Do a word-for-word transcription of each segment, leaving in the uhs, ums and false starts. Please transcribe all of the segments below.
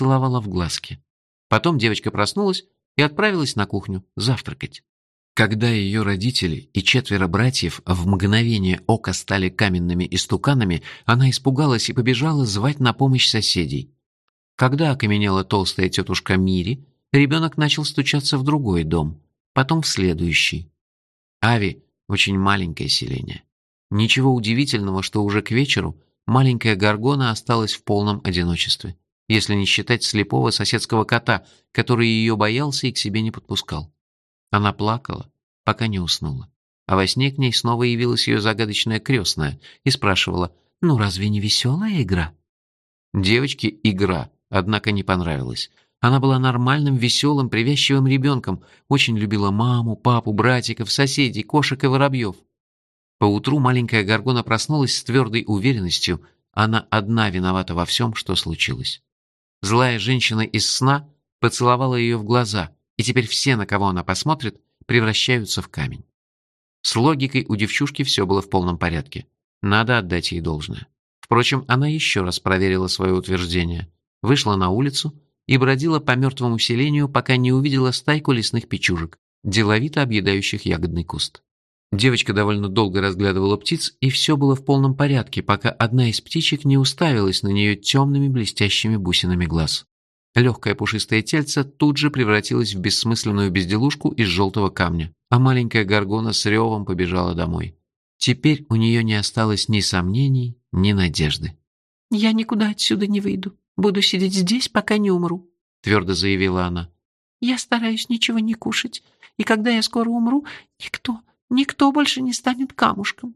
целовала в глазки. Потом девочка проснулась и отправилась на кухню завтракать. Когда ее родители и четверо братьев в мгновение ока стали каменными истуканами, она испугалась и побежала звать на помощь соседей. Когда окаменела толстая тетушка Мири, ребенок начал стучаться в другой дом, потом в следующий. Ави – очень маленькое селение. Ничего удивительного, что уже к вечеру маленькая Горгона осталась в полном одиночестве, если не считать слепого соседского кота, который ее боялся и к себе не подпускал. Она плакала, пока не уснула. А во сне к ней снова явилась ее загадочная крестная и спрашивала: «Ну разве не веселая игра?» Девочке игра, однако, не понравилась. Она была нормальным, веселым, привязчивым ребенком, очень любила маму, папу, братиков, соседей, кошек и воробьев. Поутру маленькая Горгона проснулась с твердой уверенностью, она одна виновата во всем, что случилось. Злая женщина из сна поцеловала ее в глаза, и теперь все, на кого она посмотрит, превращаются в камень. С логикой у девчушки все было в полном порядке. Надо отдать ей должное. Впрочем, она еще раз проверила свое утверждение, вышла на улицу и бродила по мертвому селению, пока не увидела стайку лесных печужек, деловито объедающих ягодный куст. Девочка довольно долго разглядывала птиц, и все было в полном порядке, пока одна из птичек не уставилась на нее темными блестящими бусинами глаз. Легкое пушистое тельце тут же превратилось в бессмысленную безделушку из желтого камня, а маленькая Горгона с ревом побежала домой. Теперь у нее не осталось ни сомнений, ни надежды. «Я никуда отсюда не выйду. Буду сидеть здесь, пока не умру», — твердо заявила она. «Я стараюсь ничего не кушать, и когда я скоро умру, никто, никто больше не станет камушком».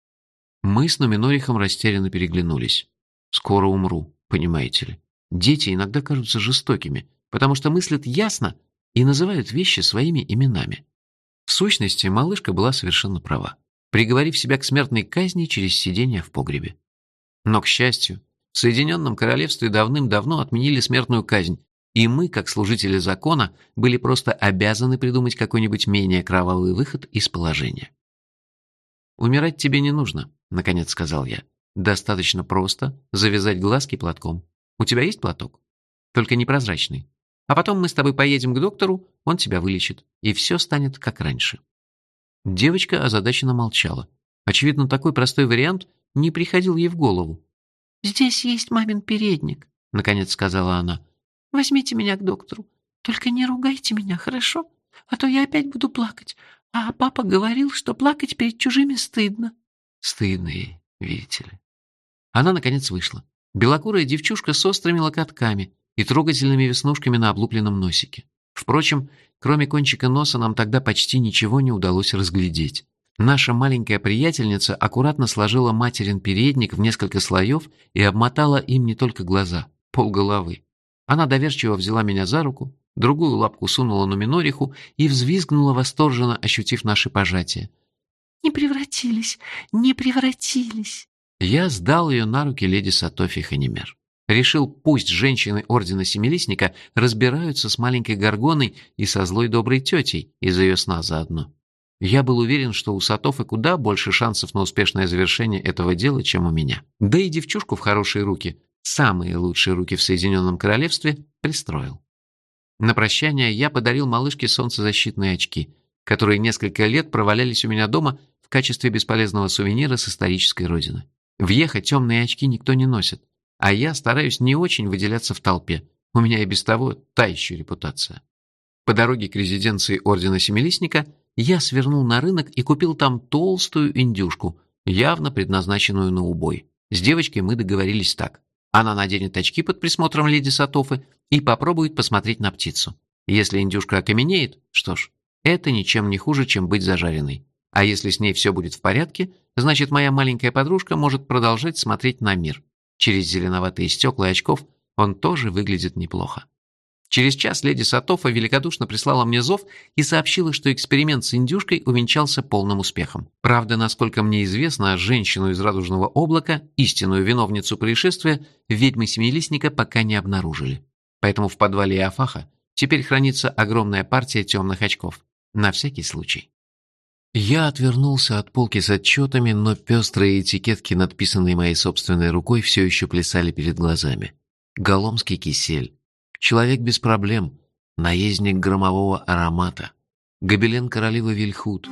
Мы с Нуминорихом растерянно переглянулись. «Скоро умру, понимаете ли. Дети иногда кажутся жестокими, потому что мыслят ясно и называют вещи своими именами». В сущности, малышка была совершенно права, приговорив себя к смертной казни через сидение в погребе. Но, к счастью, в Соединенном Королевстве давным-давно отменили смертную казнь, и мы, как служители закона, были просто обязаны придумать какой-нибудь менее кровавый выход из положения. «Умирать тебе не нужно», — наконец сказал я. «Достаточно просто завязать глазки платком. У тебя есть платок? Только непрозрачный. А потом мы с тобой поедем к доктору, он тебя вылечит, и все станет как раньше». Девочка озадаченно молчала. Очевидно, такой простой вариант не приходил ей в голову. «Здесь есть мамин передник», — наконец сказала она. «Возьмите меня к доктору. Только не ругайте меня, хорошо? А то я опять буду плакать. А папа говорил, что плакать перед чужими стыдно». Стыдно ей, видите ли. Она, наконец, вышла. Белокурая девчушка с острыми локотками и трогательными веснушками на облупленном носике. Впрочем, кроме кончика носа нам тогда почти ничего не удалось разглядеть. Наша маленькая приятельница аккуратно сложила материн передник в несколько слоев и обмотала им не только глаза, полголовы. Она доверчиво взяла меня за руку, другую лапку сунула Нуминориху и взвизгнула восторженно, ощутив наши пожатия. «Не превратились, не превратились!» Я сдал ее на руки леди Сатофи Ханимер. Решил, пусть женщины Ордена Семилистника разбираются с маленькой Горгоной и со злой доброй тетей из ее сна заодно. Я был уверен, что у Сатофы куда больше шансов на успешное завершение этого дела, чем у меня. Да и девчушку в хорошие руки, самые лучшие руки в Соединенном Королевстве, пристроил. На прощание я подарил малышке солнцезащитные очки, которые несколько лет провалялись у меня дома в качестве бесполезного сувенира с исторической родины. В Йеха темные очки никто не носит, а я стараюсь не очень выделяться в толпе. У меня и без того та еще репутация. По дороге к резиденции Ордена Семилистника я свернул на рынок и купил там толстую индюшку, явно предназначенную на убой. С девочкой мы договорились так. Она наденет очки под присмотром леди Сатофы и попробует посмотреть на птицу. Если индюшка окаменеет, что ж, это ничем не хуже, чем быть зажаренной. А если с ней все будет в порядке, значит, моя маленькая подружка может продолжать смотреть на мир. Через зеленоватые стекла очков он тоже выглядит неплохо. Через час леди Сатофа великодушно прислала мне зов и сообщила, что эксперимент с индюшкой увенчался полным успехом. Правда, насколько мне известно, женщину из радужного облака, истинную виновницу происшествия, ведьмы Семилистника пока не обнаружили. Поэтому в подвале Иофаха теперь хранится огромная партия темных очков. На всякий случай. Я отвернулся от полки с отчетами, но пестрые этикетки, надписанные моей собственной рукой, все еще плясали перед глазами. Голомский кисель, человек без проблем, наездник громового аромата, гобелен королевы Вильхут,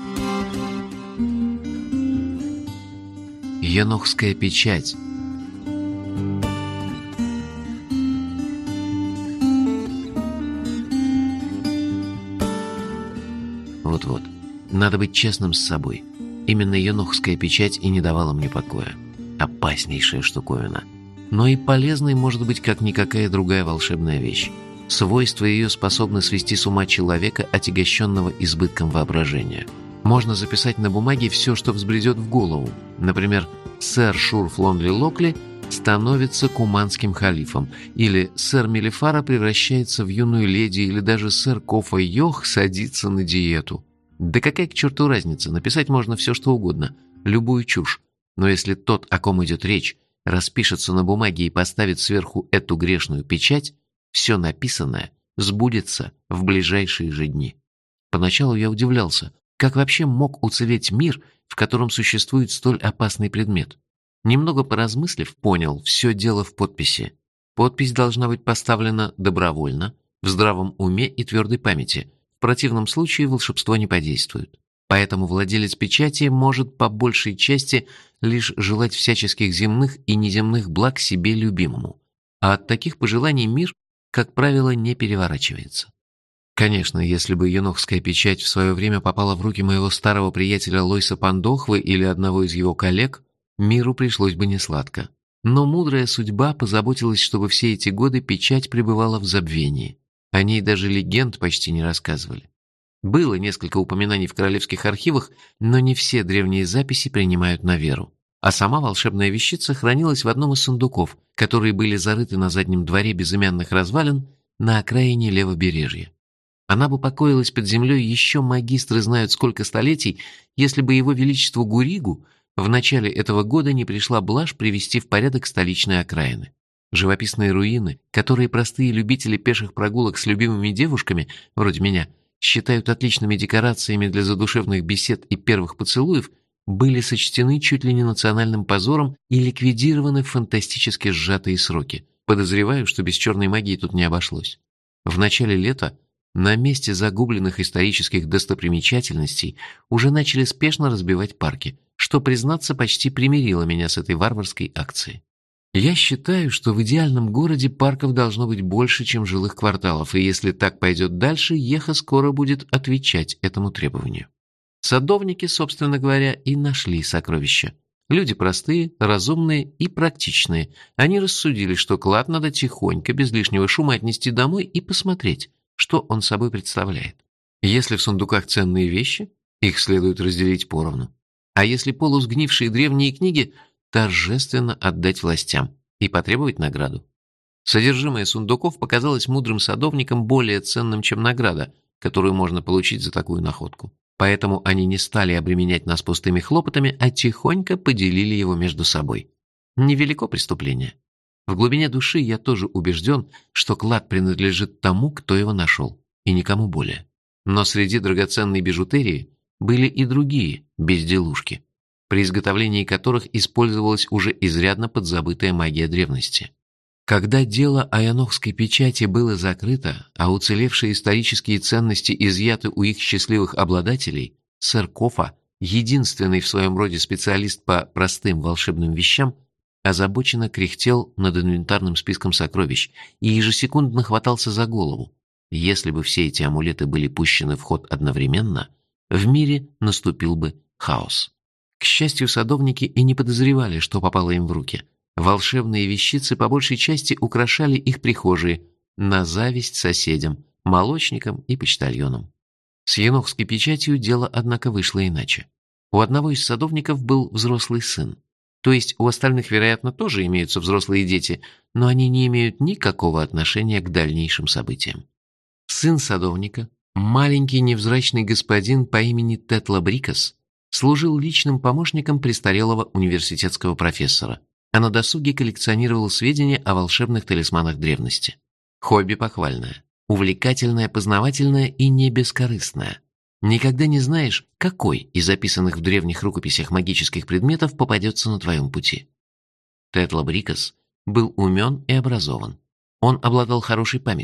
енохская печать. Вот-вот, надо быть честным с собой. Именно енохская печать и не давала мне покоя. Опаснейшая штуковина. Но и полезной может быть как никакая другая волшебная вещь. Свойства ее способны свести с ума человека, отягощенного избытком воображения. Можно записать на бумаге все, что взбредет в голову. Например, сэр Шурф Лонли Локли становится куманским халифом, или сэр Мелифара превращается в юную леди, или даже сэр Кофа Йох садится на диету. Да какая к черту разница, написать можно все, что угодно, любую чушь. Но если тот, о ком идет речь, распишется на бумаге и поставит сверху эту грешную печать, все написанное сбудется в ближайшие же дни. Поначалу я удивлялся, как вообще мог уцелеть мир, в котором существует столь опасный предмет. Немного поразмыслив, понял, все дело в подписи. Подпись должна быть поставлена добровольно, в здравом уме и твердой памяти. В противном случае волшебство не подействует. Поэтому владелец печати может по большей части лишь желать всяческих земных и неземных благ себе любимому. А от таких пожеланий мир, как правило, не переворачивается. Конечно, если бы енохская печать в свое время попала в руки моего старого приятеля Лойса Пандохвы или одного из его коллег, миру пришлось бы несладко. Но мудрая судьба позаботилась, чтобы все эти годы печать пребывала в забвении. О ней даже легенд почти не рассказывали. Было несколько упоминаний в королевских архивах, но не все древние записи принимают на веру. А сама волшебная вещица хранилась в одном из сундуков, которые были зарыты на заднем дворе безымянных развалин на окраине левобережья. Она бы покоилась под землей еще магистры знают сколько столетий, если бы его величеству Гуригу в начале этого года не пришла блажь привести в порядок столичные окраины. Живописные руины, которые простые любители пеших прогулок с любимыми девушками, вроде меня, считают отличными декорациями для задушевных бесед и первых поцелуев, были сочтены чуть ли не национальным позором и ликвидированы в фантастически сжатые сроки. Подозреваю, что без черной магии тут не обошлось. В начале лета на месте загубленных исторических достопримечательностей уже начали спешно разбивать парки, что, признаться, почти примирило меня с этой варварской акцией. Я считаю, что в идеальном городе парков должно быть больше, чем жилых кварталов, и если так пойдет дальше, Еха скоро будет отвечать этому требованию. Садовники, собственно говоря, и нашли сокровища. Люди простые, разумные и практичные. Они рассудили, что клад надо тихонько, без лишнего шума отнести домой и посмотреть, что он собой представляет. Если в сундуках ценные вещи, их следует разделить поровну. А если полусгнившие древние книги, торжественно отдать властям и потребовать награду. Содержимое сундуков показалось мудрым садовникам более ценным, чем награда, которую можно получить за такую находку. Поэтому они не стали обременять нас пустыми хлопотами, а тихонько поделили его между собой. Невелико преступление. В глубине души я тоже убежден, что клад принадлежит тому, кто его нашел, и никому более. Но среди драгоценной бижутерии были и другие безделушки, при изготовлении которых использовалась уже изрядно подзабытая магия древности. Когда дело о енохской печати было закрыто, а уцелевшие исторические ценности изъяты у их счастливых обладателей, сэр Кофа, единственный в своем роде специалист по простым волшебным вещам, озабоченно кряхтел над инвентарным списком сокровищ и ежесекундно хватался за голову. Если бы все эти амулеты были пущены в ход одновременно, в мире наступил бы хаос. К счастью, садовники и не подозревали, что попало им в руки. Волшебные вещицы по большей части украшали их прихожие, на зависть соседям, молочникам и почтальонам. С енохской печатью дело, однако, вышло иначе. У одного из садовников был взрослый сын. То есть у остальных, вероятно, тоже имеются взрослые дети, но они не имеют никакого отношения к дальнейшим событиям. Сын садовника, маленький невзрачный господин по имени Тетла Брикас, служил личным помощником престарелого университетского профессора, а на досуге коллекционировал сведения о волшебных талисманах древности. Хобби похвальное, увлекательное, познавательное и не бескорыстное. Никогда не знаешь, какой из записанных в древних рукописях магических предметов попадется на твоем пути. Тетла Брикас был умен и образован. Он обладал хорошей памятью.